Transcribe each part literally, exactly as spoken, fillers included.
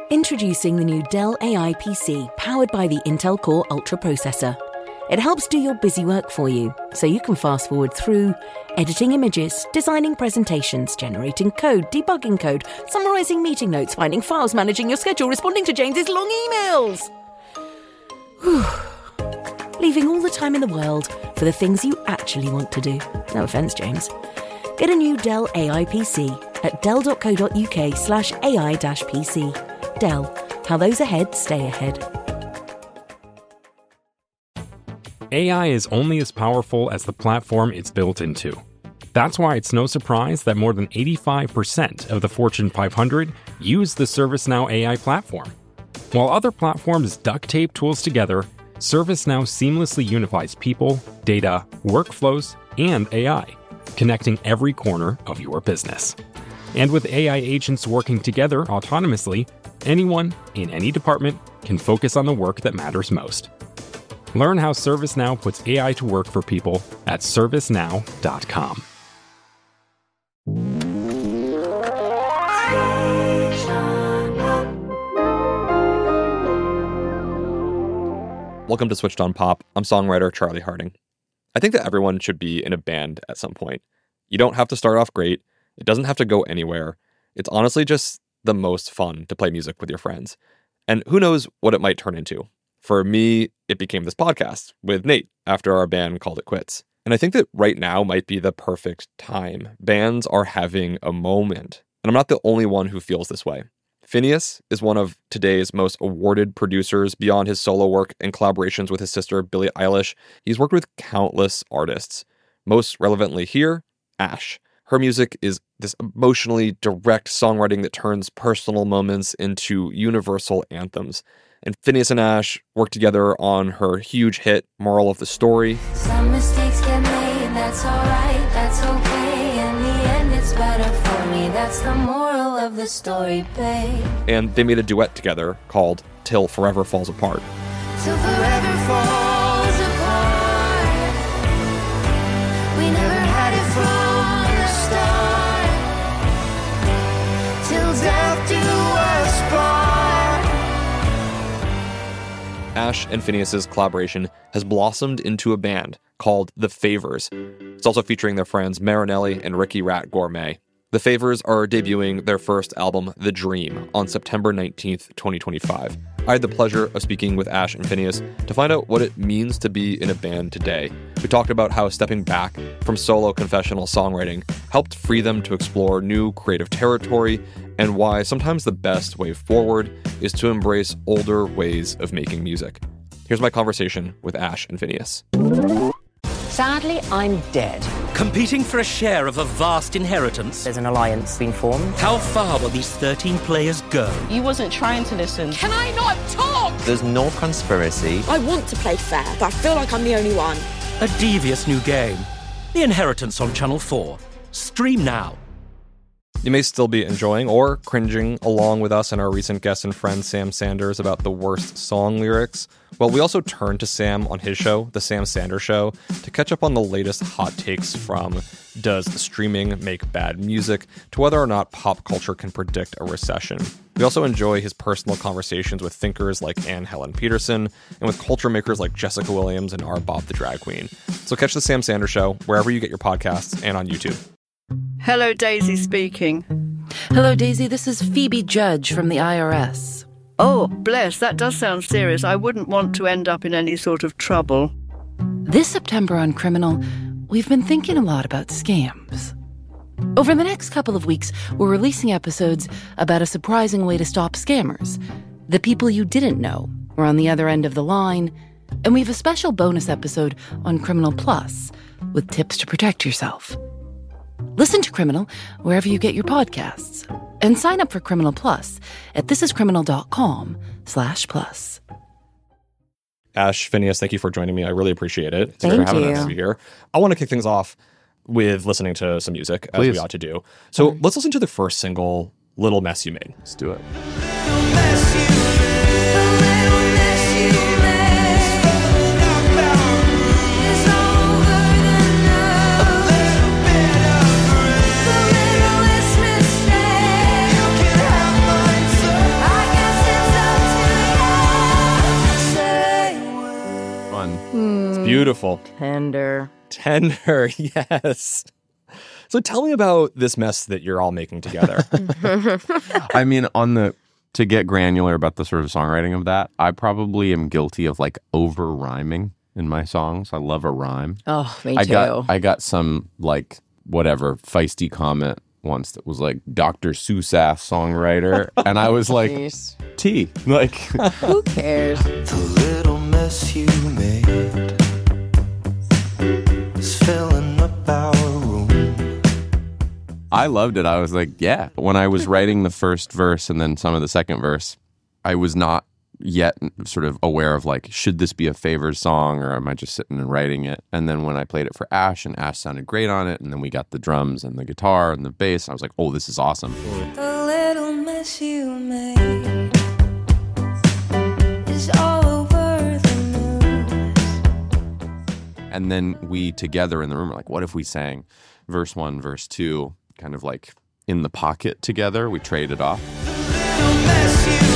Introducing the new Dell A I P C, powered by the Intel Core Ultra processor. It helps do your busy work for you, so you can fast forward through editing images, designing presentations, generating code, debugging code, summarizing meeting notes, finding files, managing your schedule, responding to James's long emails. Whew. Leaving all the time in the world for the things you actually want to do. No offense, James. Get a new Dell A I P C at dell.co.uk slash AI dash PC. Dell, how those ahead stay ahead. A I is only as powerful as the platform it's built into. That's why it's no surprise that more than eighty-five percent of the Fortune five hundred use the ServiceNow A I platform. While other platforms duct tape tools together, ServiceNow seamlessly unifies people, data, workflows, and A I, connecting every corner of your business. And with A I agents working together autonomously, anyone, in any department, can focus on the work that matters most. Learn how ServiceNow puts A I to work for people at servicenow dot com. Welcome to Switched on Pop. I'm songwriter Charlie Harding. I think that everyone should be in a band at some point. You don't have to start off great. It doesn't have to go anywhere. It's honestly just the most fun to play music with your friends. And who knows what it might turn into. For me, it became this podcast with Nate after our band called it quits. And I think that right now might be the perfect time. Bands are having a moment. And I'm not the only one who feels this way. Finneas is one of today's most awarded producers beyond his solo work and collaborations with his sister, Billie Eilish. He's worked with countless artists. Most relevantly here, Ash. Her music is this emotionally direct songwriting that turns personal moments into universal anthems. And Finneas and Ash worked together on her huge hit, Moral of the Story. Some mistakes get made, that's alright, that's okay. In the end, it's better for me, that's the moral of the story, babe. And they made a duet together called Till Forever Falls Apart. Till forever falls apart. We never had it from the start. Till death do us part. Ash and Finneas's collaboration has blossomed into a band called The Favors. It's also featuring their friends Marinelli and Ricky Rat Gourmet. The Favors are debuting their first album, The Dream, on September nineteenth, twenty twenty-five. I had the pleasure of speaking with Ash and Finneas to find out what it means to be in a band today. We talked about how stepping back from solo confessional songwriting helped free them to explore new creative territory, and why sometimes the best way forward is to embrace older ways of making music. Here's my conversation with Ash and Finneas. Sadly, I'm dead. Competing for a share of a vast inheritance? There's an alliance being formed. How far will these thirteen players go? You wasn't trying to listen. Can I not talk? There's no conspiracy. I want to play fair, but I feel like I'm the only one. A devious new game. The Inheritance on Channel four. Stream now. You may still be enjoying or cringing along with us and our recent guest and friend Sam Sanders about the worst song lyrics. Well, we also turned to Sam on his show, The Sam Sanders Show, to catch up on the latest hot takes from does streaming make bad music to whether or not pop culture can predict a recession. We also enjoy his personal conversations with thinkers like Anne Helen Peterson and with culture makers like Jessica Williams and R. Bob the Drag Queen. So catch The Sam Sanders Show wherever you get your podcasts and on YouTube. Hello, Daisy speaking. Hello, Daisy. This is Phoebe Judge from the I R S. Oh, bless. That does sound serious. I wouldn't want to end up in any sort of trouble. This September on Criminal, we've been thinking a lot about scams. Over the next couple of weeks, we're releasing episodes about a surprising way to stop scammers, the people you didn't know were on the other end of the line, and we have a special bonus episode on Criminal Plus with tips to protect yourself. Listen to Criminal wherever you get your podcasts. And sign up for Criminal Plus at thisiscriminal.com slash plus. Ash, Finneas, thank you for joining me. I really appreciate it. Thanks Thank for having you. us here. I want to kick things off with listening to some music, as Please. we ought to do. So okay. Let's listen to the first single, Little Mess You Made. Let's do it. I guess Beautiful. Tender. Tender, yes. So tell me about this mess that you're all making together. I mean, on the to get granular about the sort of songwriting of that, I probably am guilty of like over rhyming in my songs. I love a rhyme. Oh, me I too. got I got some like whatever feisty comment once that was like Doctor Seuss ass songwriter, and I was like, Jeez. T, like, who cares? The little mess you made is filling up our room. I loved it. I was like, yeah. When I was writing the first verse and then some of the second verse, I was not yet sort of aware of like, should this be a Favors song or am I just sitting and writing it? And then when I played it for Ash and Ash sounded great on it, and then we got the drums and the guitar and the bass, I was like, oh, this is awesome. The little mess you made is all over the news. And then we together in the room were like, what if we sang verse one, verse two, kind of like in the pocket together? We traded off. The little mess you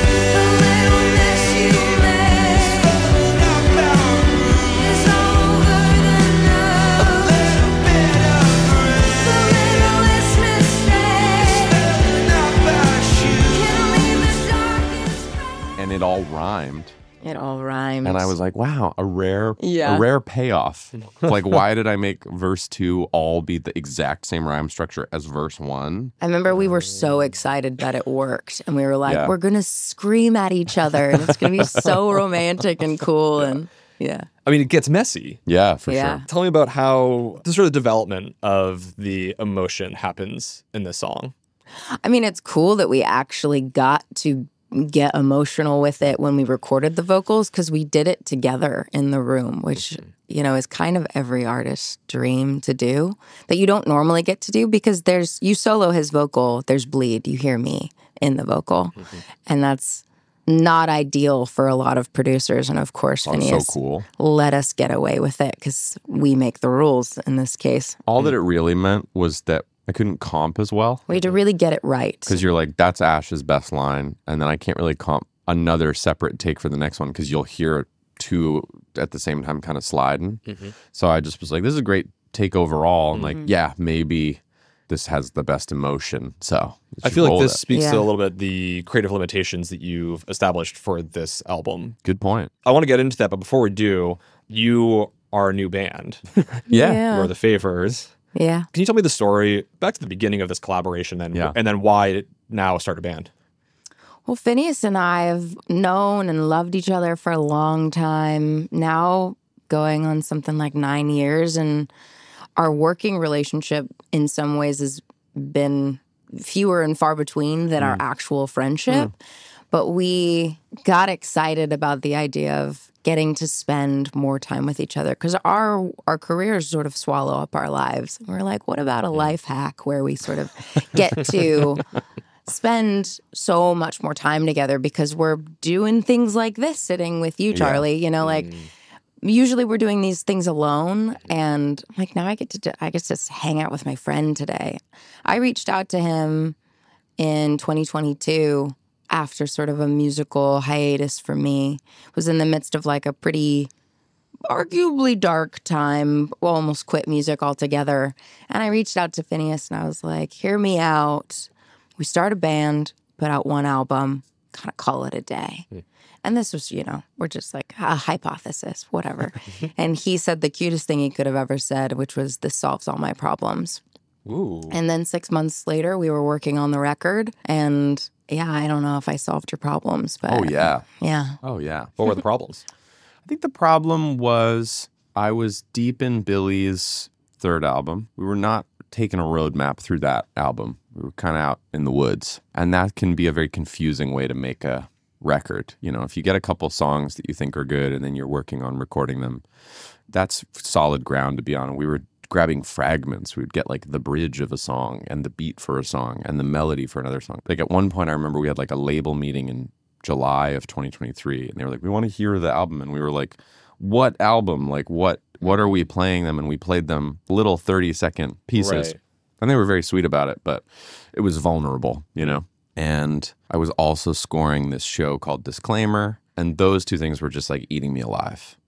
and it all rhymed. It all rhymed. And I was like, wow, a rare Yeah. a rare payoff. Like, why did I make verse two all be the exact same rhyme structure as verse one? I remember we were so excited that it worked. And we were like, Yeah. we're going to scream at each other. And it's going to be so romantic and cool. And yeah. I mean, it gets messy. Yeah, for Yeah. sure. Tell me about how the sort of development of the emotion happens in this song. I mean, it's cool that we actually got to get emotional with it when we recorded the vocals because we did it together in the room, which, you know, is kind of every artist's dream to do that you don't normally get to do because there's, you solo his vocal, there's bleed, you hear me in the vocal. Mm-hmm. And that's not ideal for a lot of producers. And of course, Oh, Phineas so cool. let us get away with it because we make the rules in this case. All that it really meant was that I couldn't comp as well. We had to really get it right. Because you're like, that's Ash's best line. And then I can't really comp another separate take for the next one because you'll hear two at the same time kind of sliding. Mm-hmm. So I just was like, this is a great take overall. And Mm-hmm. like, yeah, maybe this has the best emotion. So I feel like this it. speaks Yeah. to a little bit the creative limitations that you've established for this album. Good point. I want to get into that, but before we do, you are a new band. Yeah. Yeah. You are the Favors. Yeah. Can you tell me the story back to the beginning of this collaboration and, Yeah. and then why it now start a band? Well, Phineas and I have known and loved each other for a long time, now going on something like nine years. And our working relationship in some ways has been fewer and far between than our actual friendship. But we got excited about the idea of getting to spend more time with each other because our our careers sort of swallow up our lives. And we're like, what about a life hack where we sort of get to spend so much more time together because we're doing things like this, sitting with you, Charlie. You know, like usually we're doing these things alone, and like now I get to do, I get to just hang out with my friend today. I reached out to him in twenty twenty-two after sort of a musical hiatus for me. Was in the midst of like a pretty arguably dark time, well, almost quit music altogether. And I reached out to Phineas and I was like, hear me out. We start a band, put out one album, kind of call it a day. Mm. And this was, you know, we're just like a hypothesis, whatever. And he said the cutest thing he could have ever said, which was, this solves all my problems. Ooh. And then six months later, we were working on the record. And yeah, I don't know if I solved your problems, but Oh, yeah. yeah. Oh, yeah. What were the problems? I think the problem was I was deep in Billy's third album. We were not taking a roadmap through that album. We were kind of out in the woods. And that can be a very confusing way to make a record. You know, if you get a couple songs that you think are good and then you're working on recording them, that's solid ground to be on. We were grabbing fragments. We'd get like the bridge of a song and the beat for a song and the melody for another song. Like at one point, I remember we had like a label meeting in July of twenty twenty-three, and they were like, we want to hear the album. And we were like, what album? Like, what what are we playing them? And we played them little thirty second pieces. Right. And they were very sweet about it, but it was vulnerable, you know? And I was also scoring this show called Disclaimer, and those two things were just like eating me alive.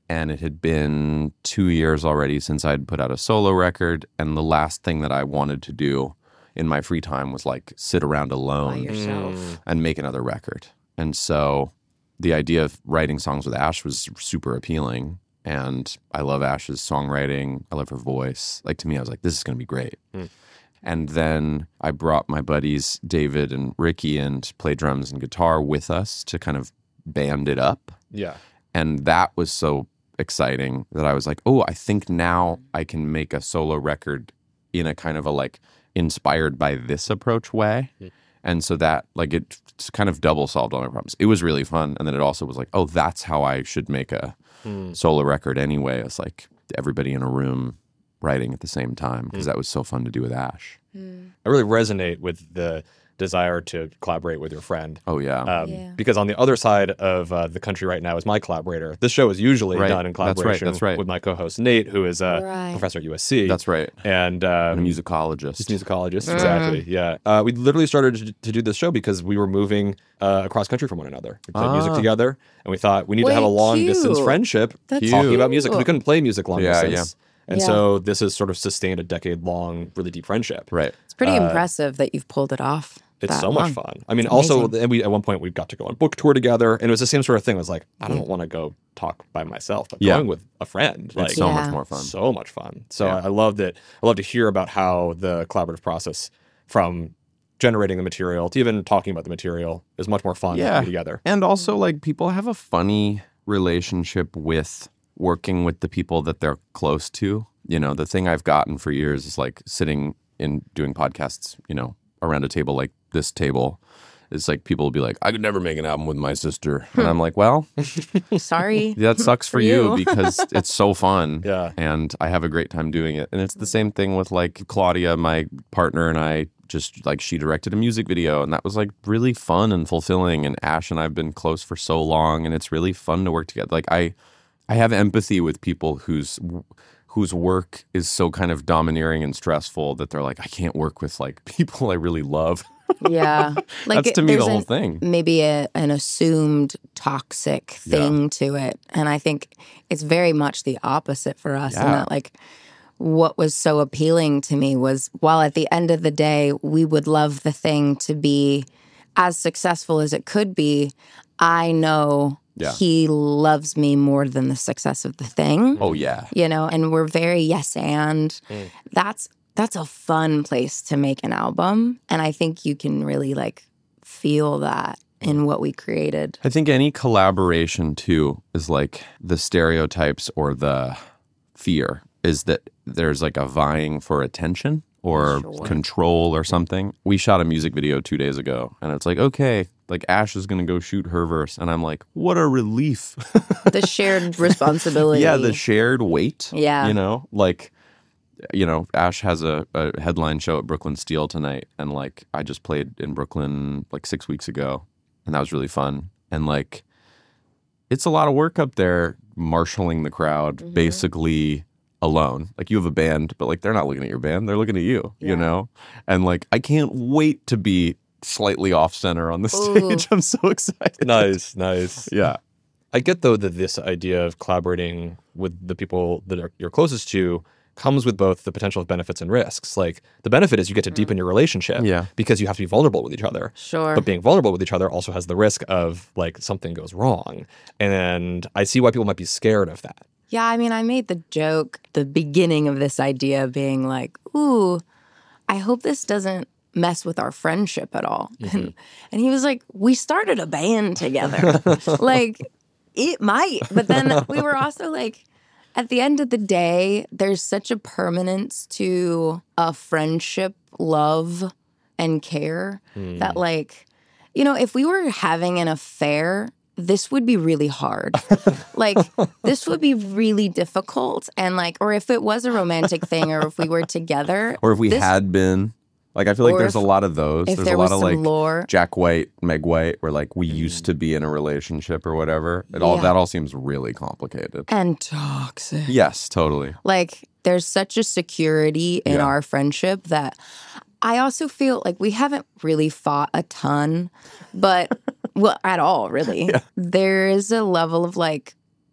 And it had been two years already since I'd put out a solo record. And the last thing that I wanted to do in my free time was like sit around alone yourself. and make another record. And so the idea of writing songs with Ash was super appealing. And I love Ash's songwriting. I love her voice. Like, to me, I was like, this is going to be great. Mm. And then I brought my buddies David and Ricky in to play drums and guitar with us to kind of band it up. Yeah. And that was so exciting that I was like, oh, I think now I can make a solo record in a kind of a like inspired by this approach way. Mm. And so that like it kind of double solved all my problems. It was really fun. And then it also was like, oh, that's how I should make a mm. solo record anyway. It's like everybody in a room writing at the same time, because mm. that was so fun to do with Ash. Mm. I really resonate with the desire to collaborate with your friend. Oh, yeah. Um, Yeah. Because on the other side of uh, the country right now is my collaborator. This show is usually Right. done in That's right, collaboration that's right. with my co-host Nate, who is a Right. professor at U S C. That's right. And um, And a musicologist. He's a musicologist, exactly. Yeah. Uh, we literally started to, to do this show because we were moving uh, across country from one another. We played Ah. music together, and we thought we need to have a Wait, long distance cute. friendship That's talking about music. 'Cause we cute. couldn't play music long Yeah, distance. And Yeah. so this has sort of sustained a decade-long, really deep friendship. Right. It's pretty Uh, impressive that you've pulled it off. It's that so much long. fun. I mean, It's also, amazing. and we at one point we got to go on book tour together, and it was the same sort of thing. It was like, I don't want to go talk by myself, but Yeah. going with a friend, like It's so Yeah. much more fun. so much fun. So Yeah. I, I love that. I love to hear about how the collaborative process from generating the material to even talking about the material is much more fun Yeah. to be together. And also, like, people have a funny relationship with working with the people that they're close to. You know, the thing I've gotten for years is like sitting in doing podcasts, you know, around a table like this table. It's like people will be like, I could never make an album with my sister. And I'm like, well, Sorry. that sucks for, For you, you. because it's so fun. Yeah. And I have a great time doing it. And it's the same thing with like Claudia, my partner, and I just like she directed a music video, and that was like really fun and fulfilling. And Ash and I have been close for so long, and it's really fun to work together. Like I I have empathy with people whose whose work is so kind of domineering and stressful that they're like, I can't work with like people I really love. Yeah. Like That's to me the there's whole an- thing. Maybe a, an assumed toxic thing to it. And I think it's very much the opposite for us. And Yeah. that like what was so appealing to me was while at the end of the day we would love the thing to be as successful as it could be, I know Yeah. he loves me more than the success of the thing. Oh yeah. You know, and we're very yes and Mm. that's that's a fun place to make an album. And I think you can really like feel that in what we created. I think any collaboration too is like the stereotypes or the fear is that there's like a vying for attention or Sure. control or something. We shot a music video two days ago, and it's like, okay, like Ash is going to go shoot her verse. And I'm like, what a relief. The shared responsibility. Yeah, the shared weight. Yeah. You know, like, you know, Ash has a, a headline show at Brooklyn Steel tonight. And like, I just played in Brooklyn like six weeks ago. And that was really fun. And like, it's a lot of work up there marshaling the crowd Mm-hmm. basically alone. Like, you have a band, but like, they're not looking at your band. They're looking at you, Yeah. you know? And like, I can't wait to be slightly off center on the Ooh. stage. I'm so excited. Nice, nice. Yeah. I get though that this idea of collaborating with the people that are you're closest to comes with both the potential of benefits and risks. Like the benefit is you get to deepen your relationship Yeah. because you have to be vulnerable with each other. Sure. But being vulnerable with each other also has the risk of like something goes wrong. And I see why people might be scared of that. Yeah, I mean, I made the joke, the beginning of this idea being like, ooh, I hope this doesn't mess with our friendship at all. Mm-hmm. And, and he was like, we started a band together. Like, it might. But then we were also like, at the end of the day, there's such a permanence to a friendship, love, and care Mm. that, like, you know, if we were having an affair, this would be really hard. Like, this would be really difficult. And, like, or if it was a romantic thing or if we were together. Or if we this- had been. Like, I feel like Or there's if- a lot of those. if There's there a lot was of some like lore. Jack White, Meg White, where like we used to be in a relationship or whatever. It all Yeah. that all seems really complicated. And toxic. Yes, totally. Like, there's such a security in Yeah. our friendship that I also feel like we haven't really fought a ton, but, well, at all, really. There is a level of like,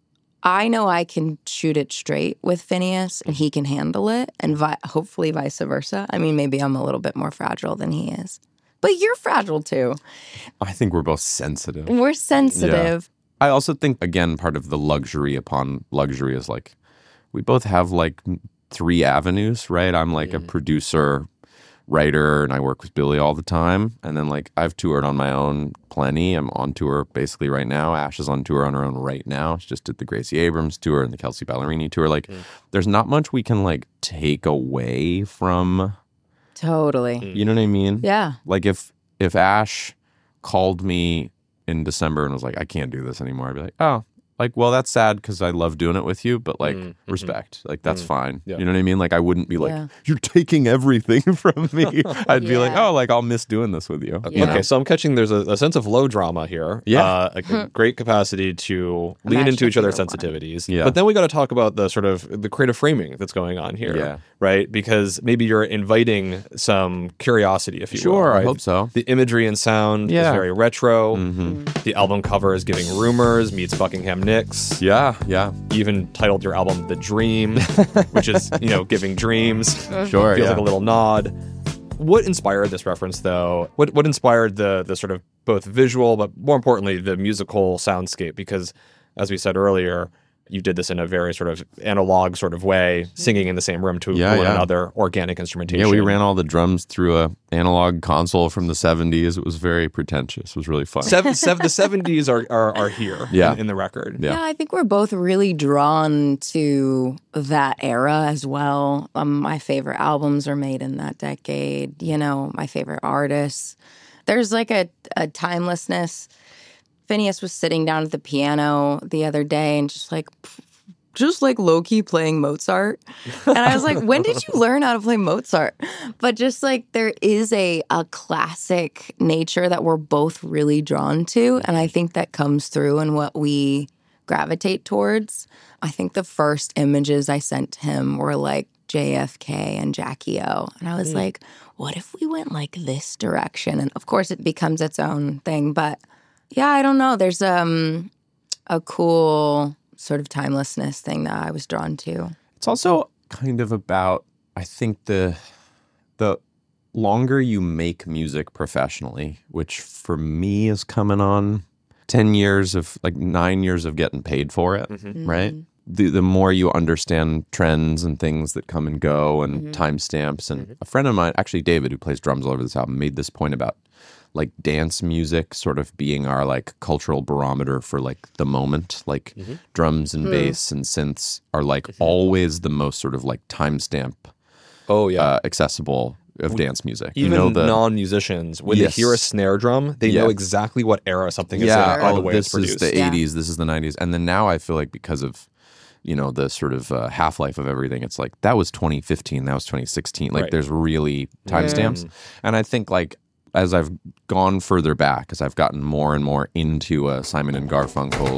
I know I can shoot it straight with Phineas and he can handle it, and vi- hopefully vice versa. I mean, maybe I'm a little bit more fragile than he is. But you're fragile too. I think we're both sensitive. We're sensitive. Yeah. I also think, again, part of the luxury upon luxury is like, we both have like three avenues, right? I'm like mm. a producer, writer, and I work with Billy all the time. And then like I've toured on my own plenty. I'm on tour basically right now. Ash is on tour on her own right now. She just did the Gracie Abrams tour and the Kelsey Ballerini tour. Like mm. there's not much we can like take away from. Totally. You know what I mean? Yeah. Like if if Ash called me in December and was like, I can't do this anymore, I'd be like, oh, like, well, that's sad because I love doing it with you, but like mm-hmm. respect. Like that's mm. fine. Yeah. You know what I mean? Like I wouldn't be like, yeah. you're taking everything from me. I'd yeah. be like, oh, like I'll miss doing this with you. Okay, you know? okay so I'm catching there's a, a sense of low drama here. Yeah. Uh, a, a great capacity to lean Imagine into each other's one. sensitivities. Yeah. But then we got to talk about the sort of the creative framing that's going on here. Yeah. Right? Because maybe you're inviting some curiosity, if you sure, will. Sure, Right? I hope so. The imagery and sound yeah. is very retro. Mm-hmm. The album cover is giving rumors, meets Buckingham Nicks. Yeah. Yeah, You even titled your album The Dream, which is, you know, giving dreams. Sure, Feels yeah. like a little nod. What inspired this reference, though? What what inspired the the sort of both visual, but more importantly, the musical soundscape? Because, as we said earlier, you did this in a very sort of analog sort of way, singing in the same room to yeah, one yeah. another, organic instrumentation. Yeah, we ran all the drums through a analog console from the seventies. It was very pretentious. It was really fun. Seven, seven, the seventies are, are, are here yeah. in, in the record. Yeah. yeah, I think we're both really drawn to that era as well. Um, my favorite albums are made in that decade. You know, my favorite artists. There's like a, a timelessness. Phineas was sitting down at the piano the other day and just like, just like low-key playing Mozart. And I was like, when did you learn how to play Mozart? But just like there is a, a classic nature that we're both really drawn to. And I think that comes through in what we gravitate towards. I think the first images I sent to him were like J F K and Jackie O. And I was mm. like, what if we went like this direction? And of course it becomes its own thing, but yeah, I don't know. There's um, a cool sort of timelessness thing that I was drawn to. It's also kind of about, I think, the the longer you make music professionally, which for me is coming on ten years of, like nine years of getting paid for it, mm-hmm. right? The, the more you understand trends and things that come and go and mm-hmm. timestamps. And mm-hmm. a friend of mine, actually David, who plays drums all over this album, made this point about like dance music sort of being our like cultural barometer for like the moment, like mm-hmm. drums and mm. bass and synths are like mm-hmm. always the most sort of like timestamp oh yeah uh, accessible of dance music. Even you know, the, non-musicians, when yes. they hear a snare drum, they yeah. know exactly what era something is yeah, in by oh, the way this it's produced. is the yeah. eighties, this is the nineties. And then now I feel like because of, you know, the sort of uh, half-life of everything, it's like that was twenty fifteen, that was twenty sixteen. Like right. there's really timestamps. Mm. And I think like as I've gone further back, as I've gotten more and more into uh, Simon and Garfunkel,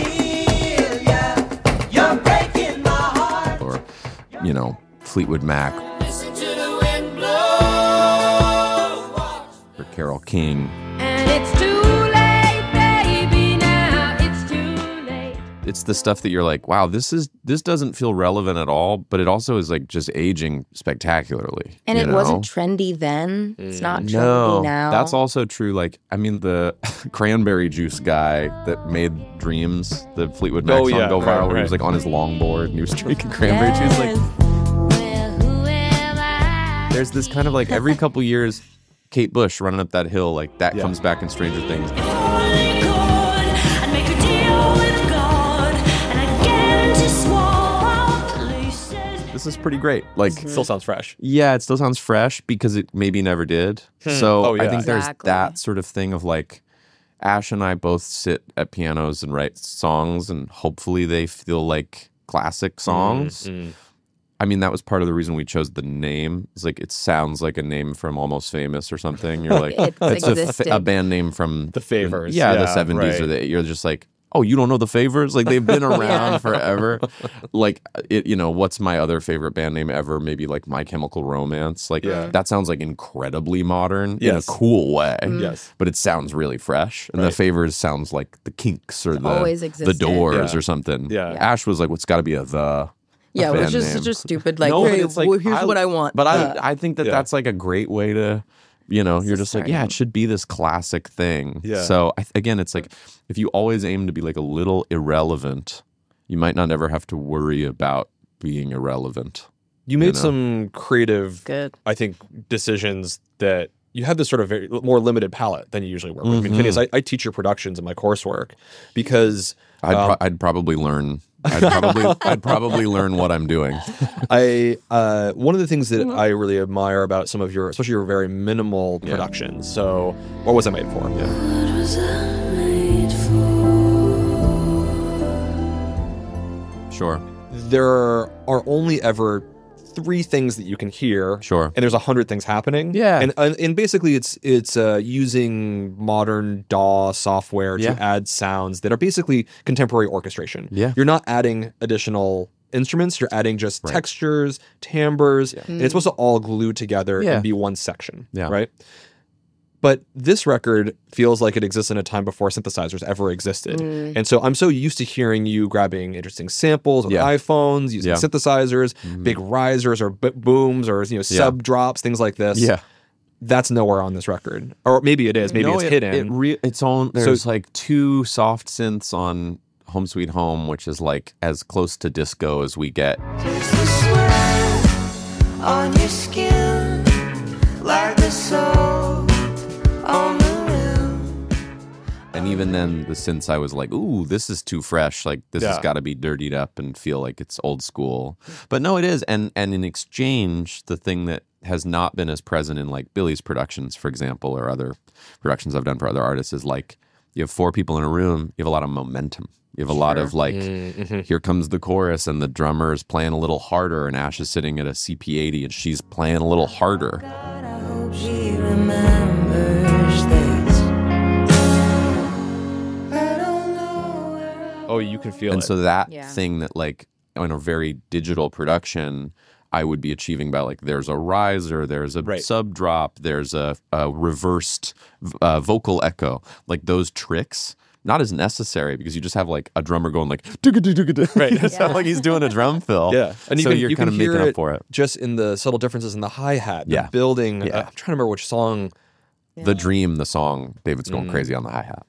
Celia, you're breaking my heart. Or, you know, Fleetwood Mac, Listen to the wind blow. or Carole King. And it's too late, baby, now it's too late. It's the stuff that you're like, wow, this is this doesn't feel relevant at all, but it also is like just aging spectacularly. And you it know? wasn't trendy then. It's not trendy No, now. that's also true. Like, I mean, the cranberry juice guy that made Dreams, the Fleetwood Mac Oh, song yeah, go viral, right, where he right. was like on his longboard and he was drinking cranberry Yes. juice. Like, Well, who am I? there's this kind of like every couple years, Kate Bush running up that hill, like that Yeah. comes back in Stranger Things. This is pretty great. Like, Still sounds fresh. yeah, it still sounds fresh because it maybe never did. So Oh, yeah. I think there's Exactly. that sort of thing of like, Ash and I both sit at pianos and write songs, and hopefully they feel like classic songs. Mm. I mean, that was part of the reason we chose the name. It's like it sounds like a name from Almost Famous or something. You're like, It it's a, existed. fa- a band name from The Favors. yeah, the Yeah, seventies or right. the. You're just like, oh, you don't know the Favors? Like they've been around forever. Like it, you know, what's my other favorite band name ever? Maybe like My Chemical Romance. Like Yeah. that sounds like incredibly modern Yes. in a cool way. Mm. Yes. But it sounds really fresh. And Right. the Favors sounds like the Kinks or the, always the existed. Doors Yeah. or something. Yeah. Ash was like, what's got to be a the. Yeah, it was band just name. such a stupid, like, No, but hey, it's like, well, here's I- what I want. But Uh, I, I think that Yeah. that's like a great way to, you know, you're a just like, yeah, it should be this classic thing. Yeah. So I, again, it's like if you always aim to be like a little irrelevant, you might not ever have to worry about being irrelevant. You made know? some creative, Good. I think, decisions that you have this sort of very, more limited palette than you usually work with. I mean, Mhm. Phineas, I, I teach your productions in my coursework because I'd, um, pro- I'd probably learn. I'd probably I'd probably learn what I'm doing. I uh, one of the things that I really admire about some of your, especially your very minimal Yeah. productions. So, what was I made for? Yeah. What was I made for? Sure. There are only ever three things that you can hear. Sure. And there's a hundred things happening. Yeah. And and, and basically, it's it's uh, using modern D A W software to Yeah. add sounds that are basically contemporary orchestration. Yeah. You're not adding additional instruments. You're adding just Right. textures, timbres, and it's supposed to all glue together Yeah. and be one section. Yeah. Right. But this record feels like it exists in a time before synthesizers ever existed. And so I'm so used to hearing you grabbing interesting samples with Yeah. iPhones, using Yeah. synthesizers, big risers or b- booms or you know Yeah. sub drops, things like this. Yeah. That's nowhere on this record. Or maybe it is. Maybe No, it's it, hidden. It re- it's on. There's like two soft synths on Home Sweet Home, which is like as close to disco as we get. Taste the sweat on your skin, like the soap on the rim. And even then, the synths, I was like, ooh, this is too fresh. Like, this has Yeah. got to be dirtied up and feel like it's old school. But no, it is. And and in exchange, the thing that has not been as present in like Billy's productions, for example, or other productions I've done for other artists is like, you have four people in a room, you have a lot of momentum. You have a lot of like, Mm-hmm. here comes the chorus, and the drummer is playing a little harder, and Ash is sitting at a C P eighty, and she's playing a little harder. God, I hope she remembers this. I don't know where oh, you can feel and it. so that Yeah. thing that like in a very digital production I would be achieving by like there's a riser, there's a Right. sub drop, there's a, a reversed uh, vocal echo, like those tricks not as necessary because you just have like a drummer going like right. It's not like he's doing a drum fill. Yeah, and you so can, you're you kind can of hear making it up for it. just in the subtle differences in the hi hat. The Yeah. building. Yeah. Uh, I'm trying to remember which song. The Dream, the song, David's going Mm. crazy on the hi hat.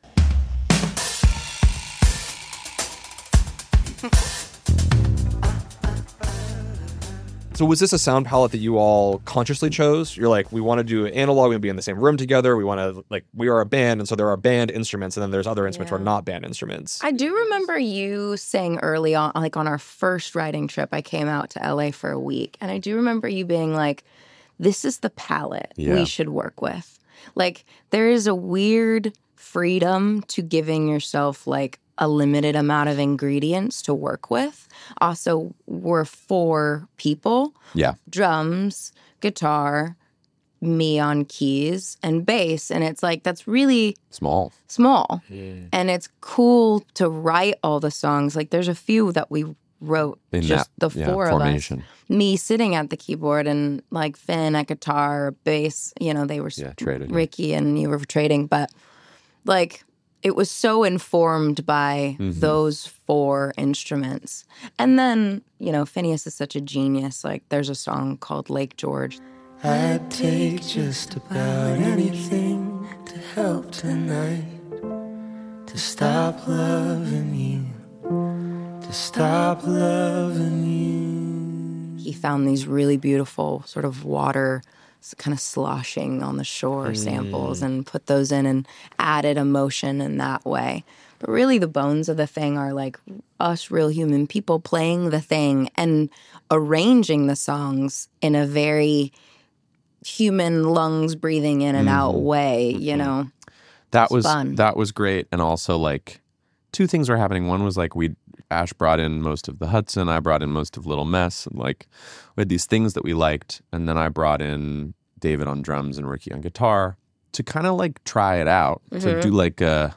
So was this a sound palette that you all consciously chose? You're like, we want to do analog, we want to be in the same room together. We want to like, we are a band, and so there are band instruments, and then there's other instruments Yeah. who are not band instruments. I do remember you saying early on, like on our first writing trip, I came out to L A for a week. And I do remember you being like, this is the palette Yeah. we should work with. Like, there is a weird freedom to giving yourself like a limited amount of ingredients to work with. Also, we're four people Yeah. drums, guitar, me on keys, and bass. And it's like, that's really Small. small. And it's cool to write all the songs. Like there's a few that we wrote In just that the yeah, four formation. of us. Me sitting at the keyboard and like Finn at guitar, bass, you know, they were Yeah, traded, yeah. Ricky and you were trading, but like it was so informed by Mm-hmm. those four instruments. And then, you know, Phineas is such a genius. Like there's a song called Lake George. I'd take just about anything to help tonight. To stop loving you. To stop loving you. He found these really beautiful sort of water kind of sloshing on the shore samples and put those in and added emotion in that way. But really the bones of the thing are like us real human people playing the thing and arranging the songs in a very human lungs breathing in and out way, you know. That It's was fun. that was great, and also like two things were happening. One was like we Ash brought in most of the Hudson, I brought in most of Little Mess, and like we had these things that we liked, and then I brought in David on drums and Ricky on guitar to kind of like try it out, to do like a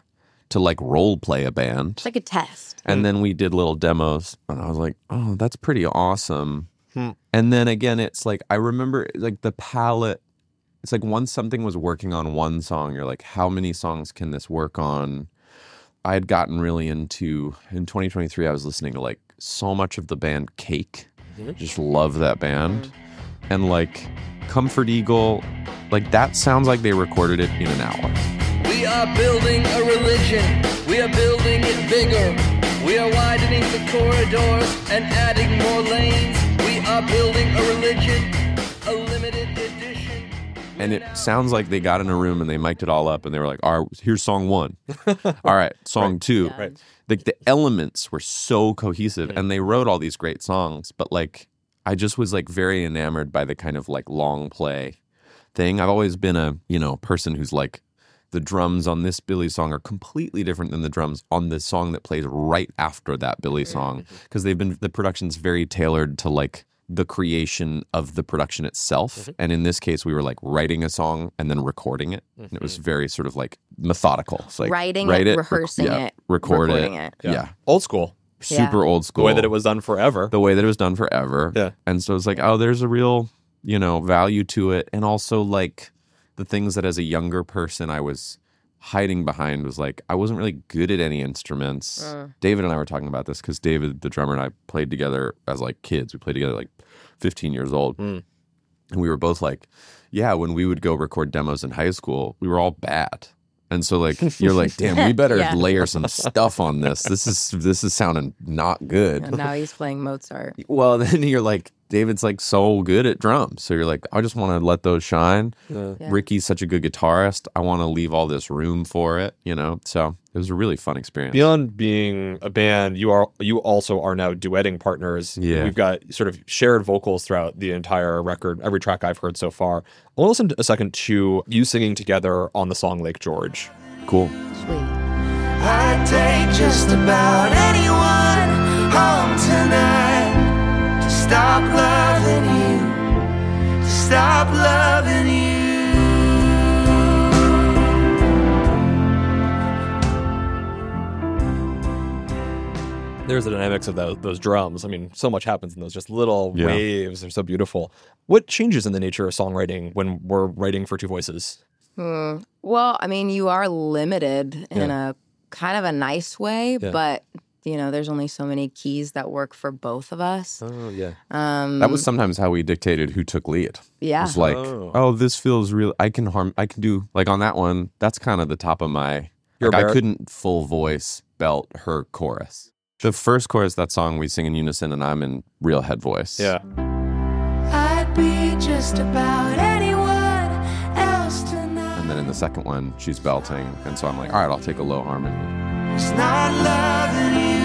to like role play a band. It's like a test. And then we did little demos, and I was like, oh, that's pretty awesome. Hmm. And then again, it's like, I remember like the palette, it's like once something was working on one song, you're like, how many songs can this work on? I had gotten really into, in twenty twenty-three, I was listening to like so much of the band Cake. Mm-hmm. Just love that band. Mm-hmm. And like Comfort Eagle, like that sounds like they recorded it in an hour. We are building a religion. We are building it bigger. We are widening the corridors and adding more lanes. We are building a religion, a limited edition. And it sounds like they got in a room and they mic'd it all up and they were like, all right, here's song one. All right, song right. two. Yeah. Right. Like the elements were so cohesive mm-hmm. and they wrote all these great songs, but like I just was like very enamored by the kind of like long play thing. I've always been a, you know, person who's like, the drums on this Billy song are completely different than the drums on the song that plays right after that Billy song, because they've been, the production's very tailored to like the creation of the production itself. Mm-hmm. And in this case, we were like writing a song and then recording it. Mm-hmm. And it was very sort of like methodical. It's like writing write it, it, rehearsing rec- yeah, it, record recording it. it. Yeah. yeah. Old school. Super yeah. old school. The way that it was done forever. The way that it was done forever. Yeah. And so it's like, oh, there's a real, you know, value to it. And also like the things that as a younger person I was hiding behind was like, I wasn't really good at any instruments. Uh. David and I were talking about this because David, the drummer, and I played together as like kids. We played together like fifteen years old. Mm. And we were both like, yeah, when we would go record demos in high school, we were all bad. And so like, you're like, damn, we better yeah. layer some stuff on this. This is, this is sounding not good. And now he's playing Mozart. Well, then you're like, David's like so good at drums. So you're like, I just want to let those shine. Yeah. Yeah. Ricky's such a good guitarist. I want to leave all this room for it, you know? So it was a really fun experience. Beyond being a band, you are you also are now duetting partners. Yeah. We've got sort of shared vocals throughout the entire record, every track I've heard so far. I want to listen a second to you singing together on the song Lake George. Cool. Sweet. I'd take just about anyone home tonight. Stop loving you, to stop loving you. There's the dynamics of those, those drums. I mean, so much happens in those just little yeah. waves. They're so beautiful. What changes in the nature of songwriting when we're writing for two voices? Hmm. Well, I mean, you are limited in yeah. a kind of a nice way, yeah. but you know, there's only so many keys that work for both of us. Oh, yeah. Um, that was sometimes how we dictated who took lead. Yeah. It was like, oh. oh, this feels real. I can harm, I can do, like on that one, that's kind of the top of my, Your like, bar- I couldn't full voice belt her chorus. The first chorus, that song, we sing in unison and I'm in real head voice. Yeah. I'd be just about anyone else tonight. And then in the second one, she's belting. And so I'm like, all right, I'll take a low harmony. It's not loving you.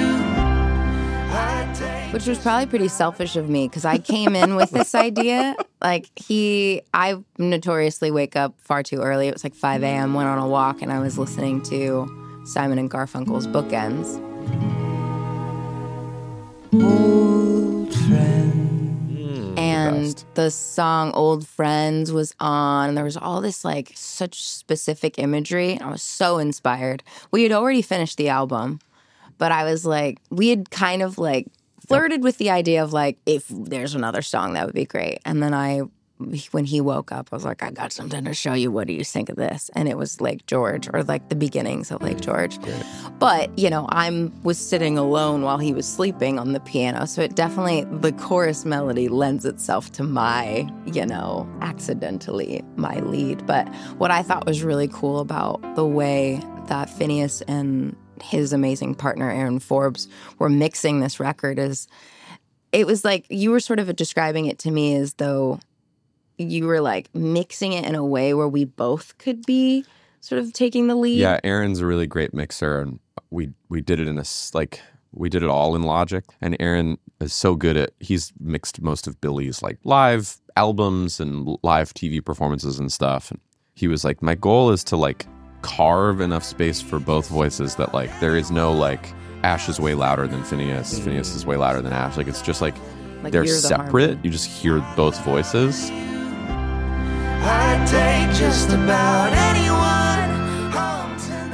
Which was probably pretty selfish of me because I came in with this idea. Like he, I notoriously wake up far too early. It was like five a.m., went on a walk, and I was listening to Simon and Garfunkel's Bookends. Old friend. And the, the song Old Friends was on, and there was all this like such specific imagery. And I was so inspired. We had already finished the album, but I was like, we had kind of like flirted with the idea of like, if there's another song, that would be great. And then I, when he woke up, I was like, I got something to show you. What do you think of this? And it was Lake George, or like the beginnings of Lake George. Great. But, you know, I was sitting alone while he was sleeping on the piano. So it definitely, the chorus melody lends itself to my, you know, accidentally my lead. But what I thought was really cool about the way that Finneas and his amazing partner, Aaron Forbes, were mixing this record is, it was like, you were sort of describing it to me as though you were like mixing it in a way where we both could be sort of taking the lead. Yeah, Aaron's a really great mixer, and we we did it in a, like, we did it all in Logic, and Aaron is so good at, he's mixed most of Billy's like live albums and live T V performances and stuff. And he was like, my goal is to like carve enough space for both voices that like there is no like Ash is way louder than Finneas, mm-hmm. Finneas is way louder than Ash. Like it's just like, like they're the separate. harmony. You just hear both voices. I'd take just about anyone home tonight.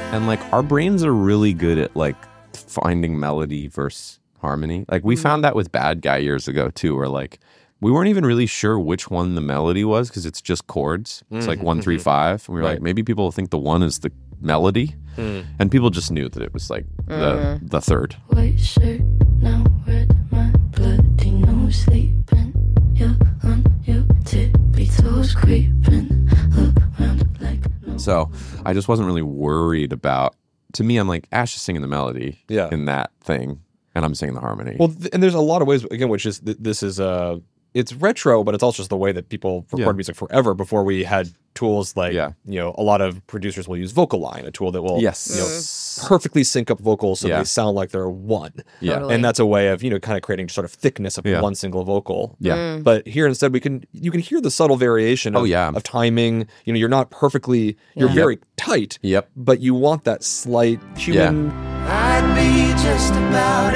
And like our brains are really good at like finding melody versus harmony. Like we mm-hmm. found that with Bad Guy years ago too, where like we weren't even really sure which one the melody was because it's just chords. It's mm-hmm. like one, three, five. And we were right. like, maybe people think the one is the melody. Mm. And people just knew that it was like mm. the the third. White shirt, now red, my bloody nose sleeping. You're on your tippy toes creeping around like no. So I just wasn't really worried about, to me, I'm like, Ash is singing the melody yeah. in that thing, and I'm singing the harmony. Well, th- and there's a lot of ways, again, which is, th- this is, uh, it's retro, but it's also just the way that people record yeah. music forever before we had tools like, yeah. you know, a lot of producers will use Vocal Line, a tool that will yes. you know, perfectly sync up vocals so yeah. they sound like they're one. Yeah. Totally. And that's a way of, you know, kind of creating sort of thickness of yeah. one single vocal. Yeah. Mm. But here instead we can, you can hear the subtle variation of, oh, yeah. of timing. You know, you're not perfectly, you're yeah. very yep. tight, yep. but you want that slight human. Yeah. I'd be just about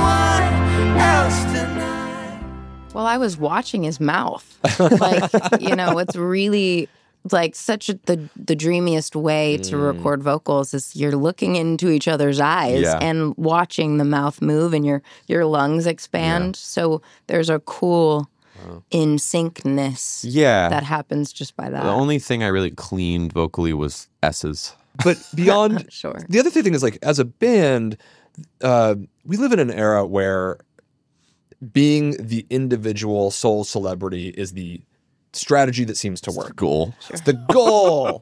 anyone else tonight. Well, I was watching his mouth. Like, you know, it's really like such a, the the dreamiest way to Mm. record vocals is you're looking into each other's eyes Yeah. and watching the mouth move and your your lungs expand. Yeah. So there's a cool in syncness Yeah. that happens just by that. The only thing I really cleaned vocally was S's. But beyond, sure. The other thing is like as a band, uh, we live in an era where being the individual sole celebrity is the strategy that seems to work. Goal. It's the goal.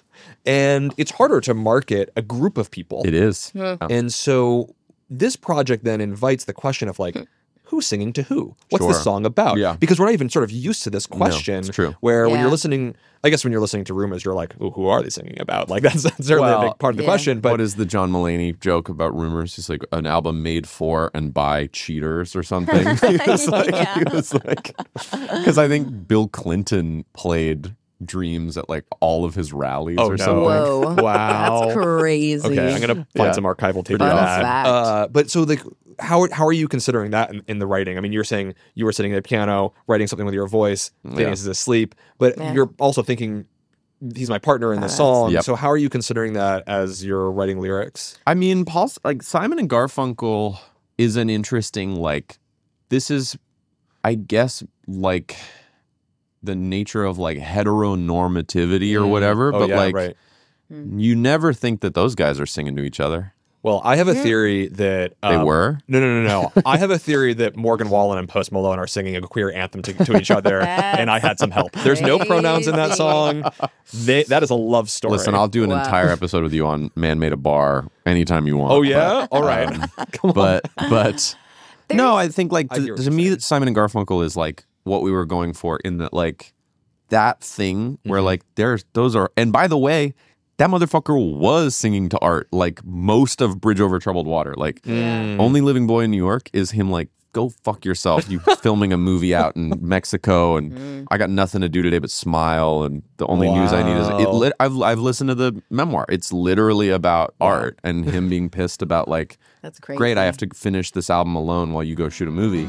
And it's harder to market a group of people. It is. Yeah. And so this project then invites the question of like, who's singing to who? What's Sure. the song about? Yeah. Because we're not even sort of used to this question. No, it's true. Where when Yeah. you're listening, I guess when you're listening to Rumors, you're like, oh, who are they singing about? Like that's, that's certainly Well, a big part of the yeah. question. But What is the John Mulaney joke about Rumors? He's like, an album made for and by cheaters or something. he was like, Yeah. he was like, because I think Bill Clinton played Dreams at like all of his rallies Oh, or no. something. Whoa. Wow. That's crazy. Okay, I'm gonna find Yeah. some archival tape of Pretty that. fact. Uh, but so, like, how how are you considering that in, in the writing? I mean, you're saying you were sitting at a piano writing something with your voice. Phineas is asleep, but Yeah. you're also thinking he's my partner in the Badass. song. Yep. So how are you considering that as you're writing lyrics? I mean, Paul, like Simon and Garfunkel is an interesting, like, this is, I guess, like the nature of like heteronormativity or whatever, Oh, but yeah, like, right. you never think that those guys are singing to each other. Well, I have a theory that They um, were? No, no, no, no. I have a theory that Morgan Wallen and Post Malone are singing a queer anthem to, to each other, and I had some help. There's no pronouns in that Crazy. song. They, that is a love story. Listen, I'll do an Wow. entire episode with you on Man Made a Bar anytime you want. Oh yeah, all right. Come on. But but no, I think like I to, hear what to you're me, saying. Simon and Garfunkel is like what we were going for in that like that thing where Mm-hmm. like there's those are and by the way, that motherfucker was singing to Art like most of Bridge Over Troubled Water. Like Mm. Only Living Boy in New York is him like go fuck yourself. You filming a movie out in Mexico and I got nothing to do today but smile and the only news I need is it. Wow. Lit, I've I've listened to the memoir. It's literally about Art and him being pissed about like. That's crazy. Great, I have to finish this album alone while you go shoot a movie.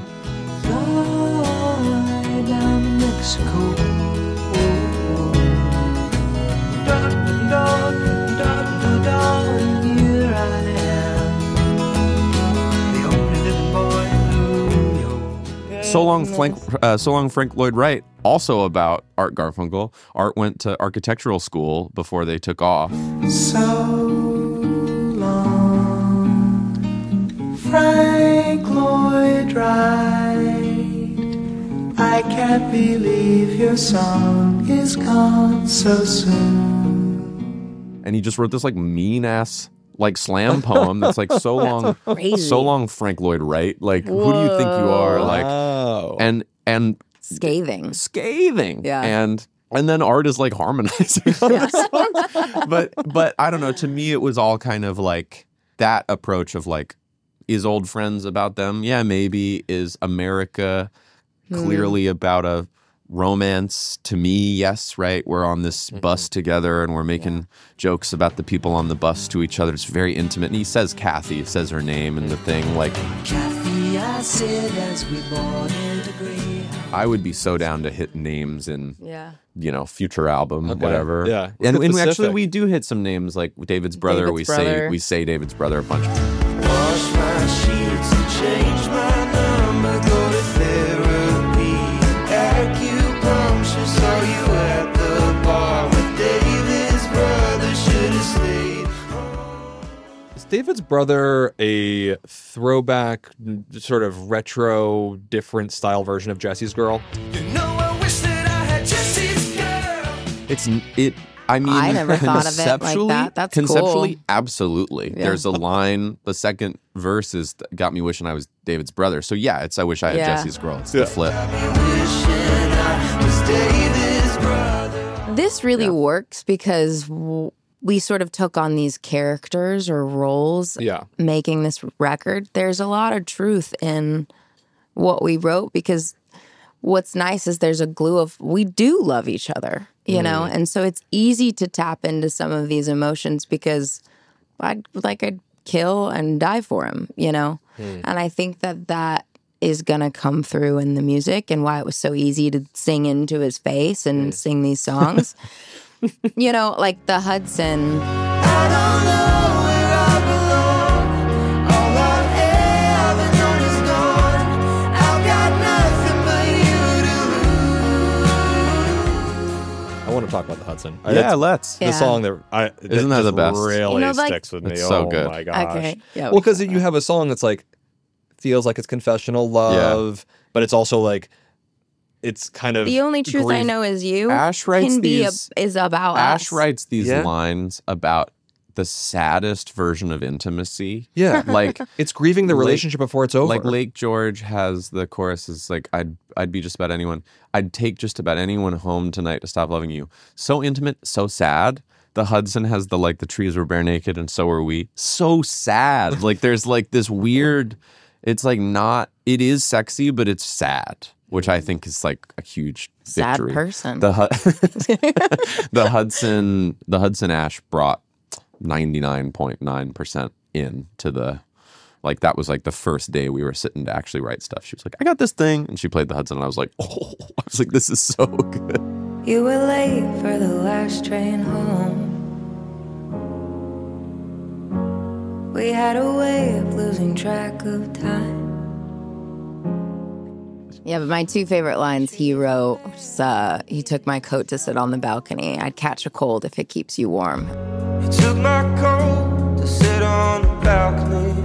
Fly down to Mexico. Da, da, da, da, da, and here I am, the only living boy in New York. So long, Frank. Uh, so long, Frank Lloyd Wright. Also about Art Garfunkel. Art went to architectural school before they took off. So long, Frank Lloyd Wright. I can't believe your song is gone so soon. And he just wrote this like mean ass like slam poem that's like so long, crazy. so long, Frank Lloyd Wright. Like who do you think you are? Like Wow. and and Scathing. scathing. Yeah. And and then Art is like harmonizing on the song. But but I don't know. To me, it was all kind of like that approach of like, is Old Friends about them? Yeah, maybe. Is America clearly about a romance? To me, yes, right? We're on this Mm-hmm. bus together and we're making jokes about the people on the bus to each other. It's very intimate. And he says Kathy, says her name in the thing. Like, Kathy, I said as we boarded a Greyhound. I would be so down to hit names in, Yeah. you know, future album, Okay. whatever. Yeah. Let's And, get and we actually, specific. we do hit some names like David's brother. David's we brother. say we say David's brother a bunch. Wash my sheets and change my number. Go to therapy, acupuncture. Saw you at the bar with David's brother. Should have stayed. Is David's brother a throwback, sort of retro, different style version of Jesse's Girl? You know, I wish that I had Jesse's girl. It's it. I mean, I never thought of it like conceptually- that. That's conceptually, cool. absolutely. Yeah. There's a line. The second verse is got me wishing I was David's brother. So yeah, it's I wish I had Yeah. Jesse's girl. It's Yeah. the flip. Wishing I was David's brother. This really works because w- we sort of took on these characters or roles Yeah. making this record. There's a lot of truth in what we wrote because what's nice is there's a glue of we do love each other, you know? And so it's easy to tap into some of these emotions because I'd like I'd kill and die for him, you know? And I think that that is going to come through in the music and why it was so easy to sing into his face and sing these songs. You know, like the Hudson. I don't know where I belong. All I've ever known is gone. I've got nothing but you to lose. I want to talk about the Hudson. I- Yeah, that's let's. The Yeah. song that I that Isn't that just the best? really You know, like- sticks with me. It's so oh good. my gosh. Okay. Yeah, well, because you have a song that's like feels like it's confessional love, but it's also like it's kind of The only truth I grief- know is you Ash writes can be a, these- is about Ash us. writes these Yeah. lines about the saddest version of intimacy. Yeah, Like it's grieving the Lake- relationship before it's over. Like Lake George has the chorus is like I'd I'd be just about anyone. I'd take just about anyone home tonight to stop loving you. So intimate, so sad. The Hudson has the like the trees were bare naked and so were we. So sad. Like there's like this weird. It's like not. It is sexy, but it's sad, which I think is like a huge Sad victory. person. The Hu- the Hudson the Hudson Ash brought ninety-nine point nine percent in to the like that was like the first day we were sitting to actually write stuff. She was like, I got this thing, and she played the Hudson, and I was like, oh, I was like, this is so good. You were late for the last train home. We had a way of losing track of time. Yeah, but my two favorite lines he wrote was, uh, he took my coat to sit on the balcony. I'd catch a cold if it keeps you warm. You took my coat to sit on the balcony.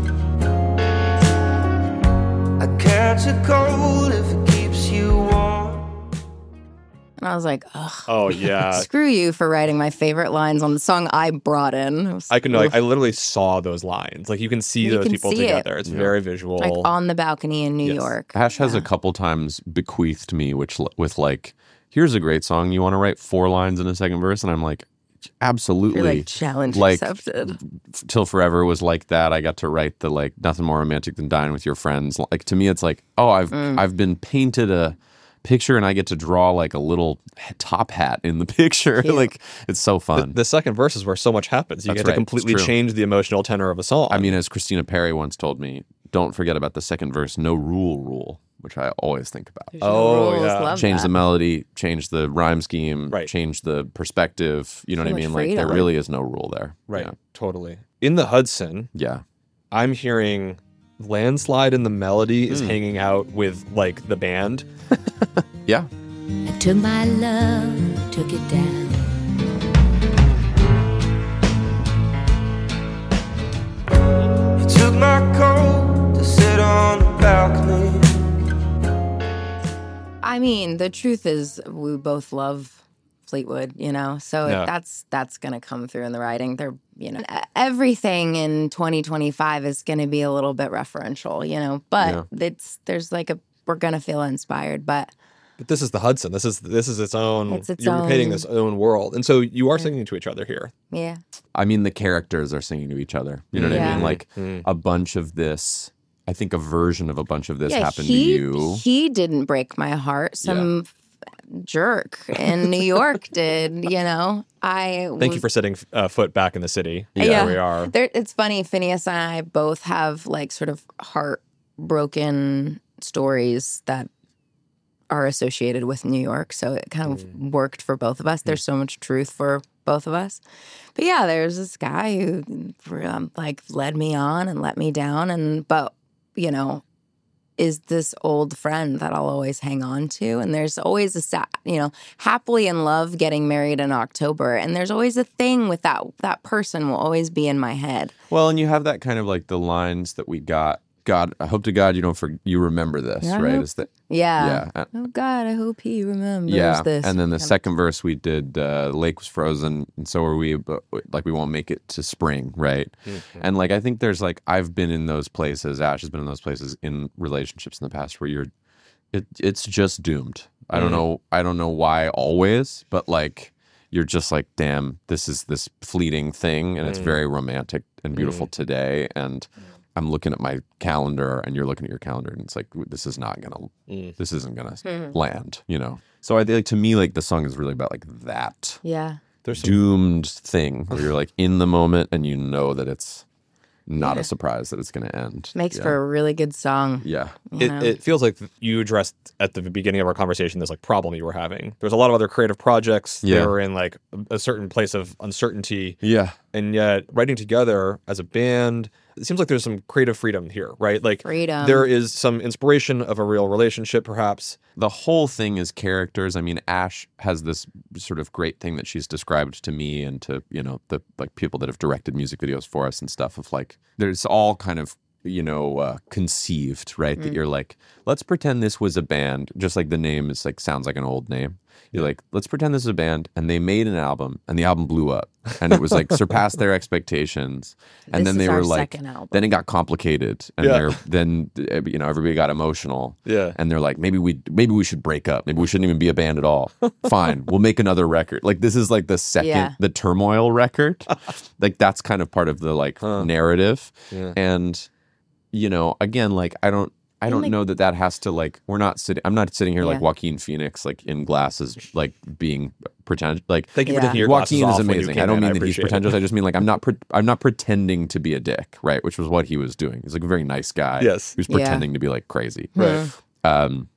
I catch a cold if it keeps you warm. And I was like, ugh. oh yeah, Screw you for writing my favorite lines on the song I brought in. It was- I can like I literally saw those lines. Like you can see You those can people see it. together. It's very visual. like on the balcony in New Yes. York. Ash has a couple times bequeathed me, which with like, here's a great song. You want to write four lines in a second verse, and I'm like, absolutely. You're like, challenge Like, accepted. Till Forever was like that. I got to write the like nothing more romantic than dying with your friends. Like to me, it's like, oh, I've Mm. I've been painted a picture and I get to draw like a little top hat in the picture. Cute. Like it's so the, fun. the second verse is where so much happens. You That's get to right. completely It's true. change the emotional tenor of a song. I mean, as Christina Perry once told me, don't forget about the second verse, no rule rule, which I always think about. There's no Oh, rules. yeah. Love Change that. the melody, change the rhyme scheme, Right. change the perspective. You know So what I much mean? Like there freedom. really is no rule there. right, Yeah. totally. In the Hudson, Yeah. I'm hearing Landslide in the melody is Mm. hanging out with like the band. Yeah. I took my love, took it down. You took my coat to sit on the balcony. I mean, the truth is we both love Fleetwood, you know? So Yeah. that's that's going to come through in the writing. They're, you know, e- everything in twenty twenty-five is going to be a little bit referential, you know? But it's there's like a we're going to feel inspired, but But this is the Hudson. This is this is its own. It's its you're painting own- this own world, and so you are singing to each other here. yeah. I mean, the characters are singing to each other. You know what I Yeah. mean? Like Mm. a bunch of this, I think a version of a bunch of this yeah, happened he, to you. He didn't break my heart. Some f- jerk in New York did, you know? I Thank was, you for setting uh, foot back in the city. Yeah. Here we are. There, it's funny, Phineas and I both have like sort of heartbroken stories that are associated with New York, so it kind of mm. worked for both of us. There's so much truth for both of us. But yeah, there's this guy who um, like led me on and let me down, and but you know, is this old friend that I'll always hang on to. And there's always a sad, you know, happily in love, getting married in October, and there's always a thing with that. That person will always be in my head. Well, and you have that kind of like the lines that we got. God, I hope to God you don't for, you remember this, yeah, right? Hope, Is that yeah? Yeah. Oh God, I hope he remembers yeah. this. And then the second verse we did, uh, the lake was frozen, and so are we. But like we won't make it to spring, right? Mm-hmm. And like I think there's like I've been in those places. Ash has been in those places in relationships in the past where you're, it it's just doomed. I mm-hmm. don't know. I don't know why always, but like you're just like, damn, this is this fleeting thing, and mm-hmm. it's very romantic and beautiful mm-hmm. today, and. I'm looking at my calendar and you're looking at your calendar and it's like, this is not going to, mm. this isn't going to mm-hmm. land, you know? So I think like, to me, like the song is really about like that yeah. There's some... doomed thing where you're like in the moment and you know that it's not yeah. a surprise that it's going to end. Makes yeah. for a really good song. Yeah. It, it feels like you addressed at the beginning of our conversation this like problem you were having. There's a lot of other creative projects yeah. that were in like a, a certain place of uncertainty. Yeah. And yet writing together as a band, it seems like there's some creative freedom here, right? Like freedom. There is some inspiration of a real relationship, perhaps. The whole thing is characters. I mean, Ash has this sort of great thing that she's described to me and to, you know, the like people that have directed music videos for us and stuff of like, there's all kind of, you know, uh, conceived, right? Mm. That you're like, let's pretend this was a band, just like the name is like, sounds like an old name. You're like, let's pretend this is a band, and they made an album, and the album blew up, and it was like surpassed their expectations, and this then they is were our like, second album. Then it got complicated, and yeah. they're, then you know everybody got emotional, yeah, and they're like, maybe we maybe we should break up, maybe we shouldn't even be a band at all. Fine, we'll make another record. Like this is like the second yeah. the Turmoil record, like that's kind of part of the like huh. narrative, yeah. and you know again like I don't. I don't like, know that that has to like, we're not sitting, I'm not sitting here yeah. like Joaquin Phoenix, like in glasses, like being pretend, like Thank you yeah. for taking your Joaquin glasses is off when you amazing. came I don't in. mean I that he's appreciate pretentious. it. I just mean like, I'm not, pre- I'm not pretending to be a dick, right? Which was what he was doing. He's like a very nice guy. Yes. He was Yeah. pretending to be like crazy. Right. Um,